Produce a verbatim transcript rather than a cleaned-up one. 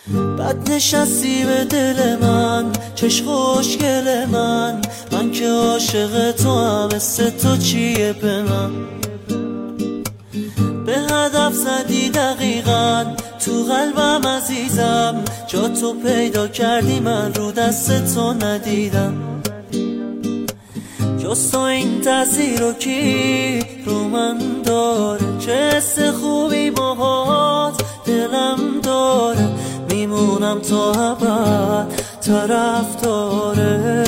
بد نشستی به دل من، چش خوشگل من، من که عاشق تو هم، مثل تو چیه به من؟ به هدف زدی دقیقاً تو قلبم عزیزم، جا تو پیدا کردی من رو دست تو ندیدم. جز تو این تاثیر رو کی رو من داره؟ چه حس خوبی باهات دلم داره، میمونم تا ابد طرف داره.